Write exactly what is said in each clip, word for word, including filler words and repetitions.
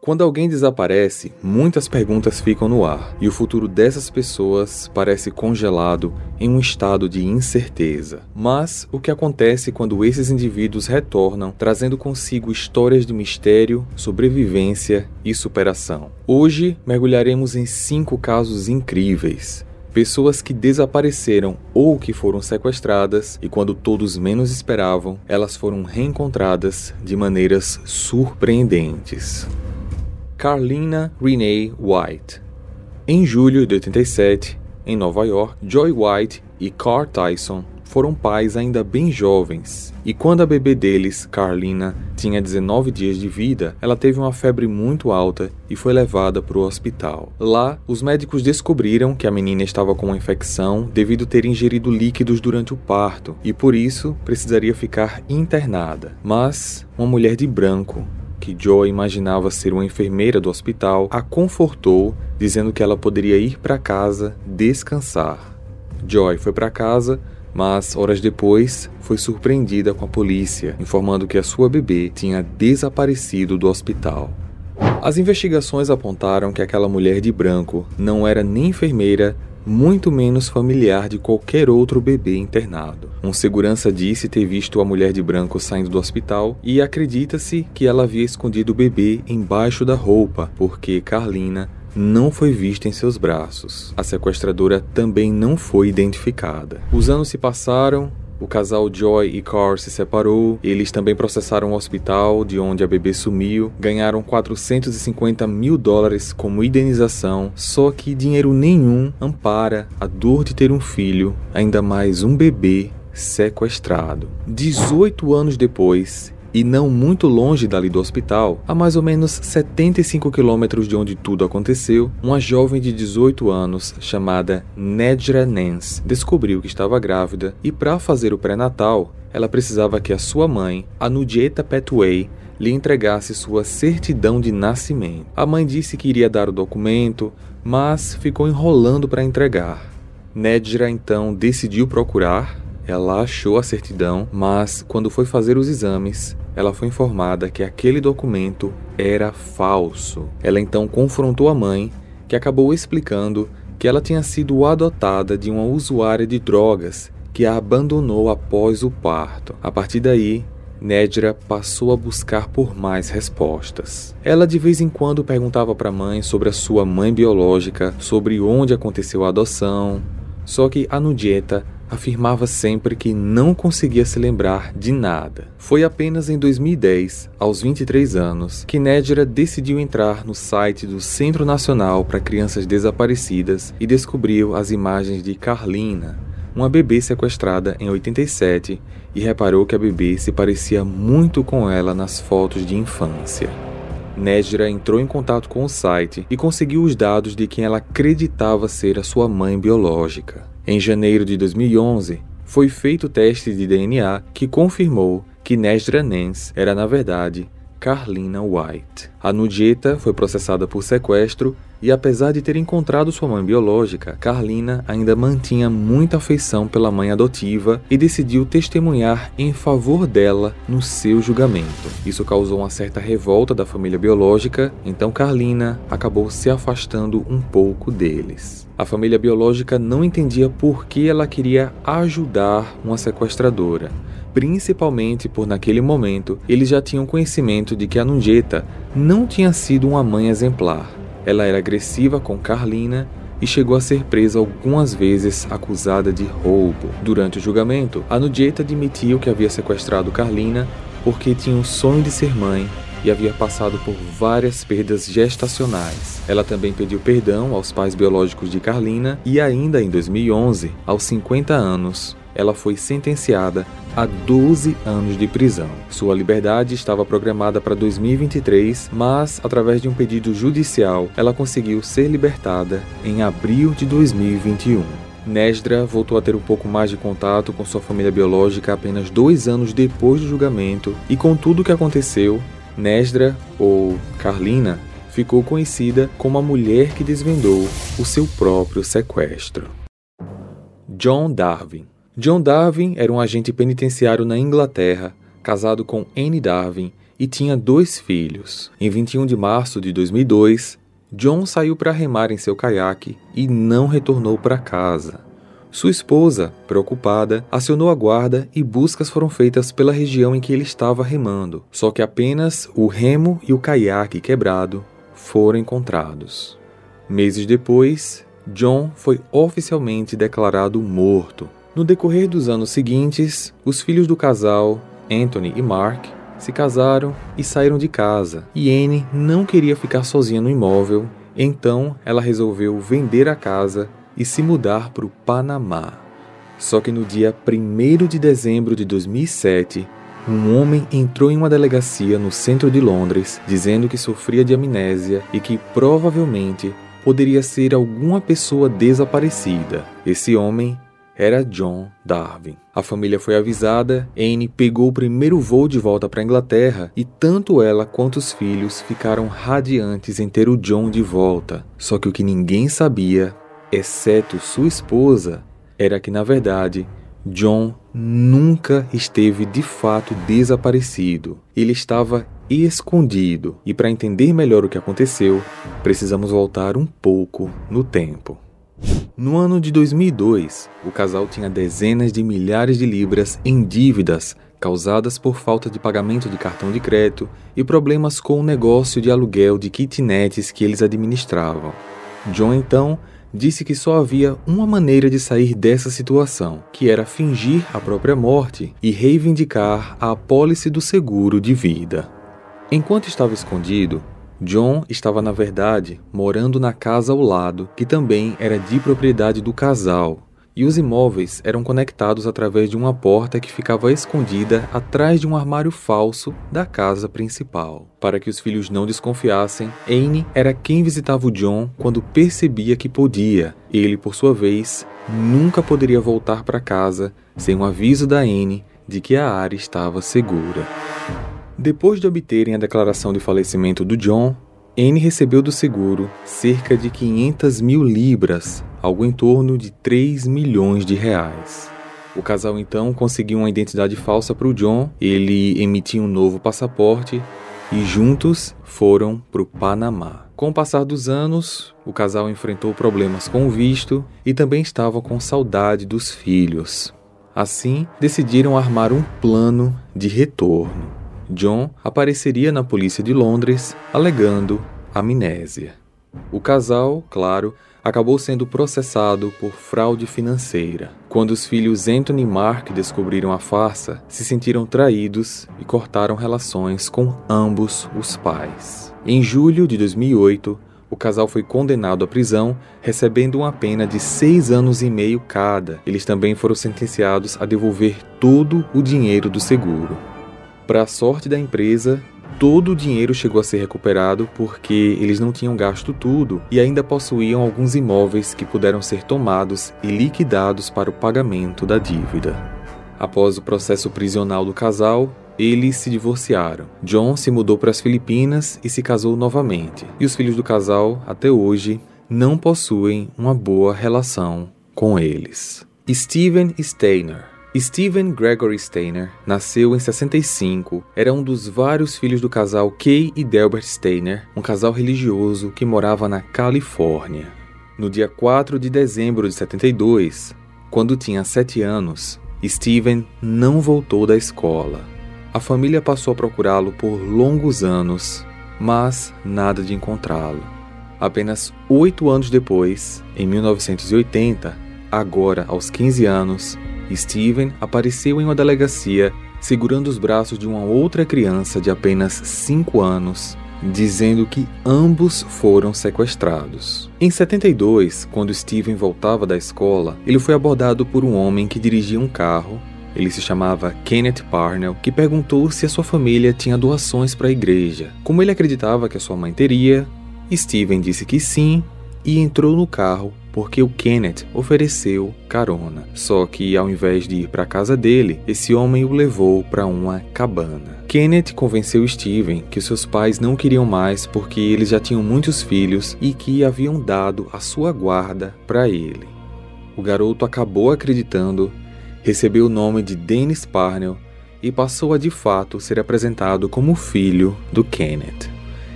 Quando alguém desaparece, muitas perguntas ficam no ar, e o futuro dessas pessoas parece congelado em um estado de incerteza. Mas o que acontece quando esses indivíduos retornam, trazendo consigo histórias de mistério, sobrevivência e superação? Hoje, mergulharemos em cinco casos incríveis. Pessoas que desapareceram ou que foram sequestradas e, quando todos menos esperavam, elas foram reencontradas de maneiras surpreendentes. Carlina Renee White. Em julho de oitenta e sete, em Nova York, Joy White e Carl Tyson foram pais ainda bem jovens, e quando a bebê deles, Carlina, tinha dezenove dias de vida, ela teve uma febre muito alta e foi levada para o hospital. Lá, os médicos descobriram que a menina estava com uma infecção devido ter ingerido líquidos durante o parto, e por isso precisaria ficar internada. Mas uma mulher de branco, que Joy imaginava ser uma enfermeira do hospital, a confortou, dizendo que ela poderia ir para casa descansar. Joy foi para casa, mas horas depois foi surpreendida com a polícia, informando que a sua bebê tinha desaparecido do hospital. As investigações apontaram que aquela mulher de branco não era nem enfermeira, muito menos familiar de qualquer outro bebê internado. Um segurança disse ter visto a mulher de branco saindo do hospital e acredita-se que ela havia escondido o bebê embaixo da roupa, porque Carlina não foi vista em seus braços. A sequestradora também não foi identificada. Os anos se passaram. O casal Joy e Carl se separou, eles também processaram o hospital de onde a bebê sumiu, ganharam quatrocentos e cinquenta mil dólares como indenização, só que dinheiro nenhum ampara a dor de ter um filho, ainda mais um bebê sequestrado. dezoito anos depois, e não muito longe dali do hospital, a mais ou menos setenta e cinco quilômetros de onde tudo aconteceu, uma jovem de dezoito anos chamada Nedra Nance descobriu que estava grávida e, para fazer o pré-natal, ela precisava que a sua mãe, Anudieta Petway, lhe entregasse sua certidão de nascimento. A mãe disse que iria dar o documento, mas ficou enrolando para entregar. Nedra então decidiu procurar. Ela achou a certidão, mas quando foi fazer os exames, ela foi informada que aquele documento era falso. Ela então confrontou a mãe, que acabou explicando que ela tinha sido adotada de uma usuária de drogas que a abandonou após o parto. A partir daí, Nedra passou a buscar por mais respostas. Ela de vez em quando perguntava para a mãe sobre a sua mãe biológica, sobre onde aconteceu a adoção, só que Anudieta afirmava sempre que não conseguia se lembrar de nada. Foi apenas em dois mil e dez, aos vinte e três anos, que Nedra decidiu entrar no site do Centro Nacional para Crianças Desaparecidas e descobriu as imagens de Carlina, uma bebê sequestrada em oitenta e sete, e reparou que a bebê se parecia muito com ela nas fotos de infância. Nedra entrou em contato com o site e conseguiu os dados de quem ela acreditava ser a sua mãe biológica. Em janeiro de dois mil e onze, foi feito o teste de D N A que confirmou que Nedra Nance era, na verdade, Carlina White. A Anudieta foi processada por sequestro e, apesar de ter encontrado sua mãe biológica, Carlina ainda mantinha muita afeição pela mãe adotiva e decidiu testemunhar em favor dela no seu julgamento. Isso causou uma certa revolta da família biológica, então Carlina acabou se afastando um pouco deles. A família biológica não entendia por que ela queria ajudar uma sequestradora, principalmente por, naquele momento, eles já tinham conhecimento de que a Anudieta não tinha sido uma mãe exemplar. Ela era agressiva com Carlina e chegou a ser presa algumas vezes acusada de roubo. Durante o julgamento, a Anudieta admitiu que havia sequestrado Carlina porque tinha o sonho de ser mãe e havia passado por várias perdas gestacionais. Ela também pediu perdão aos pais biológicos de Carlina e ainda em dois mil e onze, aos cinquenta anos, ela foi sentenciada a doze anos de prisão. Sua liberdade estava programada para dois mil e vinte e três, mas, através de um pedido judicial, ela conseguiu ser libertada em abril de dois mil e vinte e um. Nedra voltou a ter um pouco mais de contato com sua família biológica apenas dois anos depois do julgamento, e com tudo o que aconteceu, Nedra, ou Carlina, ficou conhecida como a mulher que desvendou o seu próprio sequestro. John Darvin. John Darvin era um agente penitenciário na Inglaterra, casado com Anne Darvin, e tinha dois filhos. Em vinte e um de março de dois mil e dois, John saiu para remar em seu caiaque e não retornou para casa. Sua esposa, preocupada, acionou a guarda e buscas foram feitas pela região em que ele estava remando. Só que apenas o remo e o caiaque quebrado foram encontrados. Meses depois, John foi oficialmente declarado morto. No decorrer dos anos seguintes, os filhos do casal, Anthony e Mark, se casaram e saíram de casa, e Anne não queria ficar sozinha no imóvel, então ela resolveu vender a casa e se mudar para o Panamá. Só que no dia primeiro de dezembro de dois mil e sete, um homem entrou em uma delegacia no centro de Londres dizendo que sofria de amnésia e que provavelmente poderia ser alguma pessoa desaparecida. Esse homem era John Darvin. A família foi avisada, Anne pegou o primeiro voo de volta para a Inglaterra e tanto ela quanto os filhos ficaram radiantes em ter o John de volta. Só que o que ninguém sabia, exceto sua esposa, era que na verdade John nunca esteve de fato desaparecido. Ele estava escondido. E para entender melhor o que aconteceu, precisamos voltar um pouco no tempo. No ano de dois mil e dois, o casal tinha dezenas de milhares de libras em dívidas causadas por falta de pagamento de cartão de crédito e problemas com o negócio de aluguel de kitnets que eles administravam. John, então, disse que só havia uma maneira de sair dessa situação, que era fingir a própria morte e reivindicar a apólice do seguro de vida. Enquanto estava escondido, John estava, na verdade, morando na casa ao lado, que também era de propriedade do casal, e os imóveis eram conectados através de uma porta que ficava escondida atrás de um armário falso da casa principal. Para que os filhos não desconfiassem, Anne era quem visitava o John quando percebia que podia. Ele, por sua vez, nunca poderia voltar para casa sem um aviso da Anne de que a área estava segura. Depois de obterem a declaração de falecimento do John, Anne recebeu do seguro cerca de quinhentas mil libras, algo em torno de três milhões de reais. O casal então conseguiu uma identidade falsa para o John, ele emitiu um novo passaporte e juntos foram para o Panamá. Com o passar dos anos, o casal enfrentou problemas com o visto e também estava com saudade dos filhos. Assim, decidiram armar um plano de retorno. John apareceria na polícia de Londres alegando amnésia. O casal, claro, acabou sendo processado por fraude financeira. Quando os filhos Anthony e Mark descobriram a farsa, se sentiram traídos e cortaram relações com ambos os pais. Em julho de dois mil e oito, o casal foi condenado à prisão, recebendo uma pena de seis anos e meio cada. Eles também foram sentenciados a devolver todo o dinheiro do seguro. Para a sorte da empresa, todo o dinheiro chegou a ser recuperado porque eles não tinham gasto tudo e ainda possuíam alguns imóveis que puderam ser tomados e liquidados para o pagamento da dívida. Após o processo prisional do casal, eles se divorciaram. John se mudou para as Filipinas e se casou novamente. E os filhos do casal, até hoje, não possuem uma boa relação com eles. Stephen Steiner. Stephen Gregory Steiner nasceu em sessenta e cinco, era um dos vários filhos do casal Kay e Delbert Steiner, um casal religioso que morava na Califórnia. No dia quatro de dezembro de setenta e dois, quando tinha sete anos, Stephen não voltou da escola. A família passou a procurá-lo por longos anos, mas nada de encontrá-lo. Apenas oito anos depois, em mil novecentos e oitenta, agora aos quinze anos, Stephen apareceu em uma delegacia segurando os braços de uma outra criança de apenas cinco anos, dizendo que ambos foram sequestrados. Em setenta e dois, quando Stephen voltava da escola, ele foi abordado por um homem que dirigia um carro. Ele se chamava Kenneth Parnell, que perguntou se a sua família tinha doações para a igreja. Como ele acreditava que a sua mãe teria, Stephen disse que sim e entrou no carro porque o Kenneth ofereceu carona. Só que ao invés de ir para a casa dele, esse homem o levou para uma cabana. Kenneth convenceu Stephen que seus pais não queriam mais porque eles já tinham muitos filhos e que haviam dado a sua guarda para ele. O garoto acabou acreditando, recebeu o nome de Dennis Parnell e passou a de fato ser apresentado como filho do Kenneth.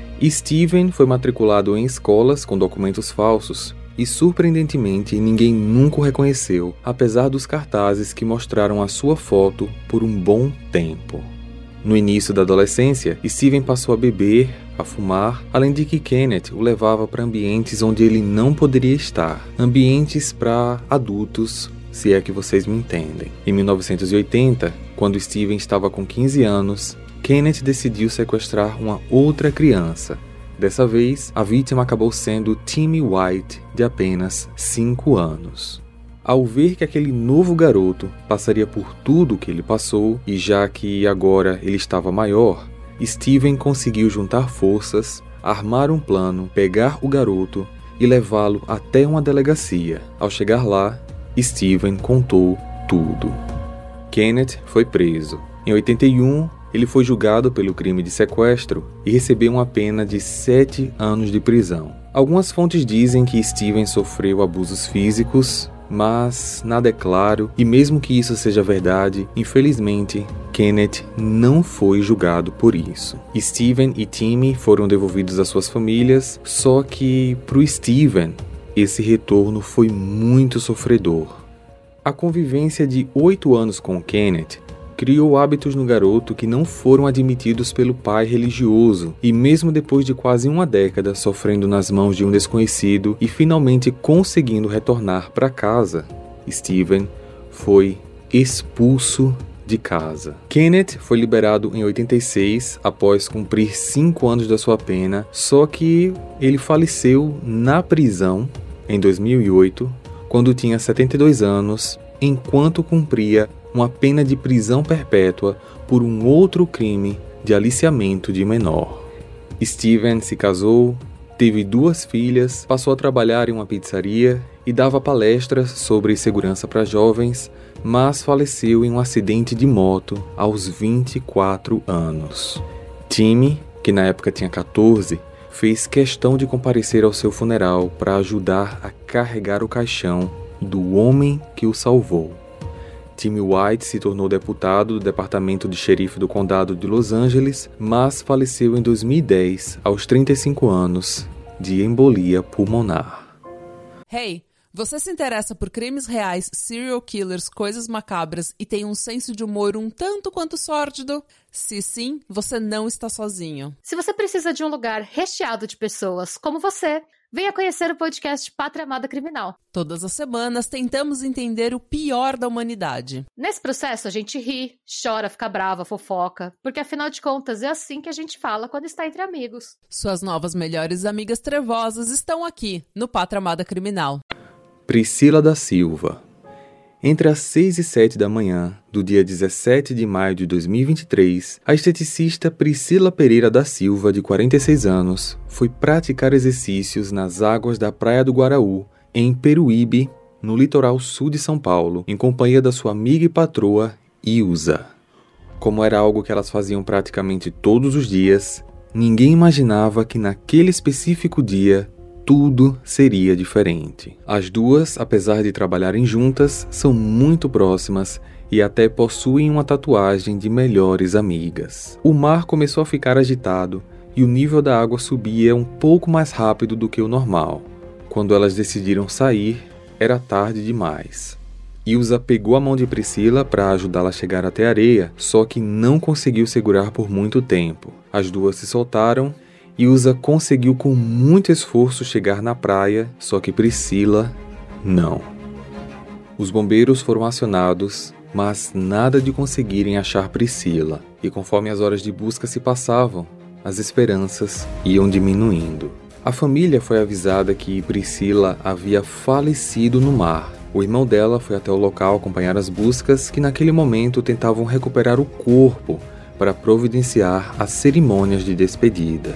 Steven foi matriculado em escolas com documentos falsos e, surpreendentemente, ninguém nunca o reconheceu, apesar dos cartazes que mostraram a sua foto por um bom tempo. No início da adolescência, Steven passou a beber, a fumar, além de que Kenneth o levava para ambientes onde ele não poderia estar, ambientes para adultos, se é que vocês me entendem. Em mil novecentos e oitenta, quando Steven estava com quinze anos, Kenneth decidiu sequestrar uma outra criança. Dessa vez, a vítima acabou sendo Timmy White, de apenas cinco anos. Ao ver que aquele novo garoto passaria por tudo o que ele passou, e já que agora ele estava maior, Steven conseguiu juntar forças, armar um plano, pegar o garoto e levá-lo até uma delegacia. Ao chegar lá, Steven contou tudo. Kenneth foi preso. Em oitenta e um, ele foi julgado pelo crime de sequestro e recebeu uma pena de sete anos de prisão. Algumas fontes dizem que Steven sofreu abusos físicos, mas nada é claro, e mesmo que isso seja verdade, infelizmente, Kenneth não foi julgado por isso. Steven e Timmy foram devolvidos às suas famílias, só que pro Steven, esse retorno foi muito sofredor. A convivência de oito anos com Kenneth criou hábitos no garoto que não foram admitidos pelo pai religioso, e mesmo depois de quase uma década sofrendo nas mãos de um desconhecido e finalmente conseguindo retornar para casa, Steven foi expulso de casa. Kenneth foi liberado em oitenta e seis após cumprir cinco anos da sua pena, só que ele faleceu na prisão em dois mil e oito, quando tinha setenta e dois anos, enquanto cumpria uma pena de prisão perpétua por um outro crime de aliciamento de menor. Steven se casou, teve duas filhas, passou a trabalhar em uma pizzaria e dava palestras sobre segurança para jovens, mas faleceu em um acidente de moto aos vinte e quatro anos. Timmy, que na época tinha quatorze, fez questão de comparecer ao seu funeral para ajudar a carregar o caixão do homem que o salvou. Timmy White se tornou deputado do Departamento de Xerife do Condado de Los Angeles, mas faleceu em dois mil e dez, aos trinta e cinco anos, de embolia pulmonar. Hey, você se interessa por crimes reais, serial killers, coisas macabras e tem um senso de humor um tanto quanto sórdido? Se sim, você não está sozinho. Se você precisa de um lugar recheado de pessoas como você, venha conhecer o podcast Pátria Amada Criminal. Todas as semanas tentamos entender o pior da humanidade. Nesse processo a gente ri, chora, fica brava, fofoca, porque afinal de contas é assim que a gente fala quando está entre amigos. Suas novas melhores amigas trevosas estão aqui, no Pátria Amada Criminal. Priscila da Silva. Entre as seis e sete da manhã do dia dezessete de maio de dois mil e vinte e três, a esteticista Priscila Pereira da Silva, de quarenta e seis anos, foi praticar exercícios nas águas da Praia do Guaraú, em Peruíbe, no litoral sul de São Paulo, em companhia da sua amiga e patroa, Ilza. Como era algo que elas faziam praticamente todos os dias, ninguém imaginava que naquele específico dia tudo seria diferente. As duas, apesar de trabalharem juntas, são muito próximas e até possuem uma tatuagem de melhores amigas. O mar começou a ficar agitado e o nível da água subia um pouco mais rápido do que o normal. Quando elas decidiram sair, era tarde demais. Ilza pegou a mão de Priscila para ajudá-la a chegar até a areia, só que não conseguiu segurar por muito tempo. As duas se soltaram. Ilza conseguiu com muito esforço chegar na praia, só que Priscila não. Os bombeiros foram acionados, mas nada de conseguirem achar Priscila. E conforme as horas de busca se passavam, as esperanças iam diminuindo. A família foi avisada que Priscila havia falecido no mar. O irmão dela foi até o local acompanhar as buscas, que naquele momento tentavam recuperar o corpo para providenciar as cerimônias de despedida.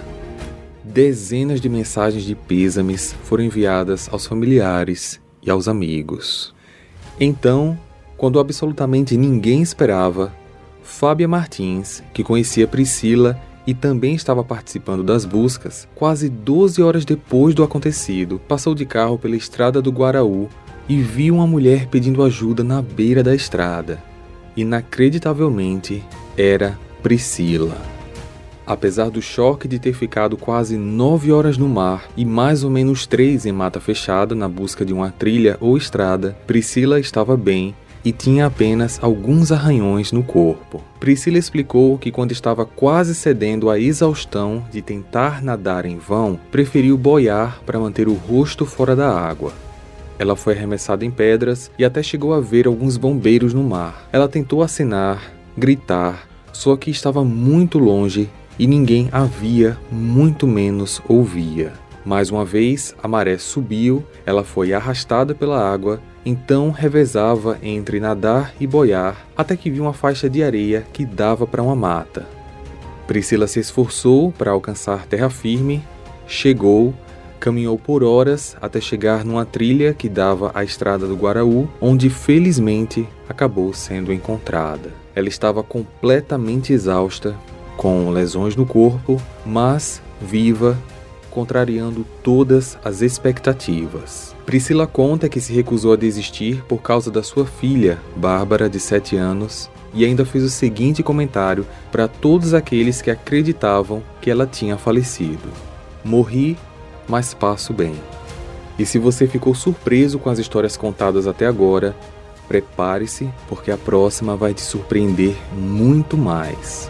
Dezenas de mensagens de pêsames foram enviadas aos familiares e aos amigos. Então, quando absolutamente ninguém esperava, Fábia Martins, que conhecia Priscila e também estava participando das buscas, quase doze horas depois do acontecido, passou de carro pela estrada do Guaraú e viu uma mulher pedindo ajuda na beira da estrada. inacreditavelmente, era Priscila. Apesar do choque de ter ficado quase nove horas no mar e mais ou menos três em mata fechada na busca de uma trilha ou estrada, Priscila estava bem e tinha apenas alguns arranhões no corpo. Priscila explicou que quando estava quase cedendo à exaustão de tentar nadar em vão, preferiu boiar para manter o rosto fora da água. Ela foi arremessada em pedras e até chegou a ver alguns bombeiros no mar. Ela tentou acenar, gritar, só que estava muito longe e ninguém a via, muito menos ouvia. Mais uma vez, a maré subiu, ela foi arrastada pela água, então revezava entre nadar e boiar, até que viu uma faixa de areia que dava para uma mata. Priscila se esforçou para alcançar terra firme, chegou, caminhou por horas até chegar numa trilha que dava à estrada do Guaraú, onde felizmente acabou sendo encontrada. Ela estava completamente exausta, com lesões no corpo, mas viva, contrariando todas as expectativas. Priscila conta que se recusou a desistir por causa da sua filha, Bárbara, de sete anos, e ainda fez o seguinte comentário para todos aqueles que acreditavam que ela tinha falecido: "Morri, mas passo bem." E se você ficou surpreso com as histórias contadas até agora, prepare-se, porque a próxima vai te surpreender muito mais.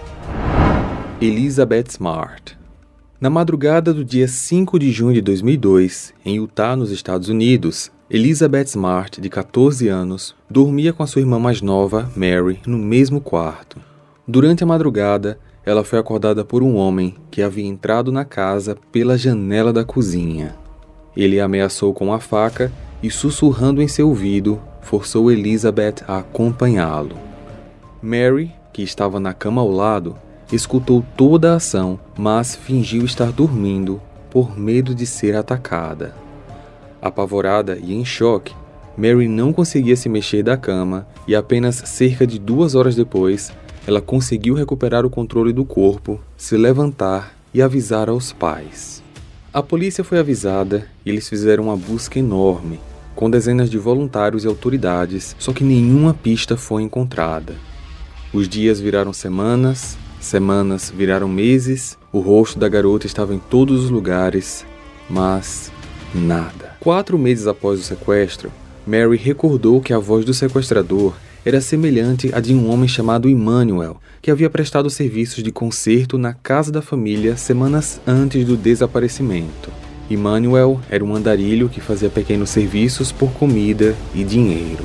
Elizabeth Smart. Na madrugada do dia cinco de junho de dois mil e dois, em Utah, nos Estados Unidos, Elizabeth Smart, de catorze anos, dormia com a sua irmã mais nova, Mary, no mesmo quarto. Durante a madrugada, ela foi acordada por um homem que havia entrado na casa pela janela da cozinha. Ele a ameaçou com uma faca e, sussurrando em seu ouvido, forçou Elizabeth a acompanhá-lo. Mary, que estava na cama ao lado, escutou toda a ação, mas fingiu estar dormindo por medo de ser atacada. Apavorada e em choque, Mary não conseguia se mexer da cama e apenas cerca de duas horas depois, ela conseguiu recuperar o controle do corpo, se levantar e avisar aos pais. A polícia foi avisada e eles fizeram uma busca enorme, com dezenas de voluntários e autoridades, só que nenhuma pista foi encontrada. Os dias viraram semanas, semanas viraram meses, o rosto da garota estava em todos os lugares, mas nada. Quatro meses após o sequestro, Mary recordou que a voz do sequestrador era semelhante à de um homem chamado Emmanuel, que havia prestado serviços de conserto na casa da família semanas antes do desaparecimento. Emmanuel era um andarilho que fazia pequenos serviços por comida e dinheiro.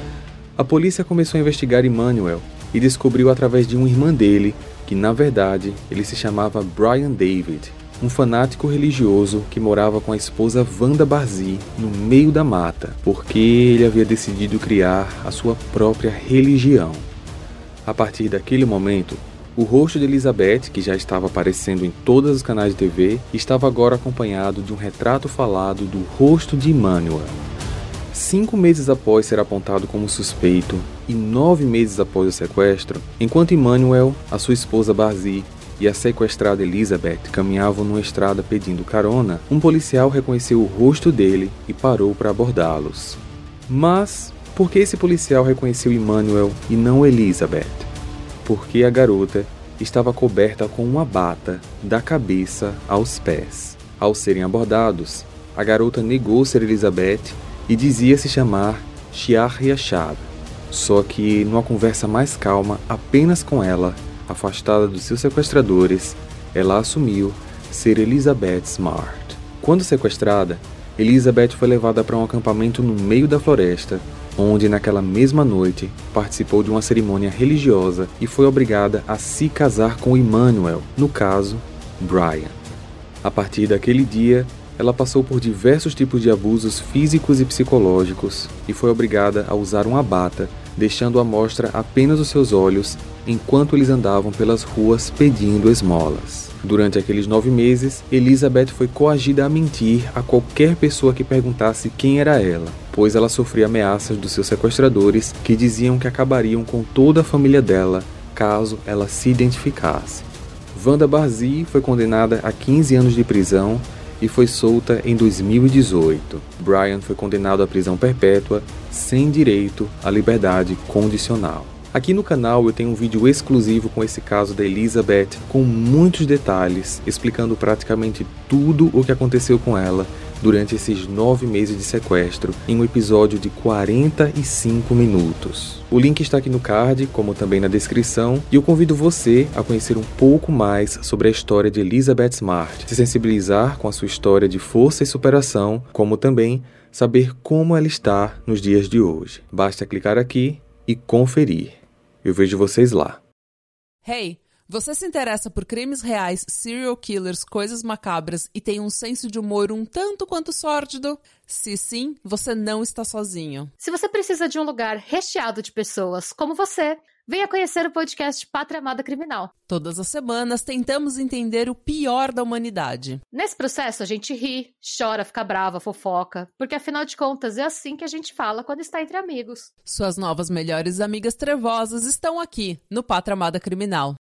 A polícia começou a investigar Emmanuel e descobriu através de uma irmã dele que, na verdade, ele se chamava Brian David, um fanático religioso que morava com a esposa Wanda Barzee no meio da mata, porque ele havia decidido criar a sua própria religião. A partir daquele momento, o rosto de Elizabeth, que já estava aparecendo em todos os canais de T V, estava agora acompanhado de um retrato falado do rosto de Emmanuel. Cinco meses após ser apontado como suspeito e nove meses após o sequestro, enquanto Emmanuel, a sua esposa Barzee e a sequestrada Elizabeth caminhavam numa estrada pedindo carona, um policial reconheceu o rosto dele e parou para abordá-los. Mas por que esse policial reconheceu Emmanuel e não Elizabeth? Porque a garota estava coberta com uma bata da cabeça aos pés. Ao serem abordados, a garota negou ser Elizabeth e dizia se chamar Shahria Shab. Só que, numa conversa mais calma apenas com ela, afastada dos seus sequestradores, ela assumiu ser Elizabeth Smart. Quando sequestrada, Elizabeth foi levada para um acampamento no meio da floresta, onde naquela mesma noite participou de uma cerimônia religiosa e foi obrigada a se casar com Emmanuel, no caso, Brian. A partir daquele dia, ela passou por diversos tipos de abusos físicos e psicológicos e foi obrigada a usar uma bata, deixando à mostra apenas os seus olhos enquanto eles andavam pelas ruas pedindo esmolas. Durante aqueles nove meses, Elizabeth foi coagida a mentir a qualquer pessoa que perguntasse quem era ela, pois ela sofria ameaças dos seus sequestradores que diziam que acabariam com toda a família dela caso ela se identificasse. Wanda Barzee foi condenada a quinze anos de prisão e foi solta em dois mil e dezoito. Brian foi condenado à prisão perpétua sem direito à liberdade condicional. Aqui no canal eu tenho um vídeo exclusivo com esse caso da Elizabeth, com muitos detalhes, explicando praticamente tudo o que aconteceu com ela durante esses nove meses de sequestro, em um episódio de quarenta e cinco minutos. O link está aqui no card, como também na descrição, e eu convido você a conhecer um pouco mais sobre a história de Elizabeth Smart, se sensibilizar com a sua história de força e superação, como também saber como ela está nos dias de hoje. Basta clicar aqui e conferir. Eu vejo vocês lá. Hey, você se interessa por crimes reais, serial killers, coisas macabras e tem um senso de humor um tanto quanto sórdido? Se sim, você não está sozinho. Se você precisa de um lugar recheado de pessoas como você, venha conhecer o podcast Pátria Amada Criminal. Todas as semanas tentamos entender o pior da humanidade. Nesse processo a gente ri, chora, fica brava, fofoca, porque afinal de contas é assim que a gente fala quando está entre amigos. Suas novas melhores amigas trevosas estão aqui no Pátria Amada Criminal.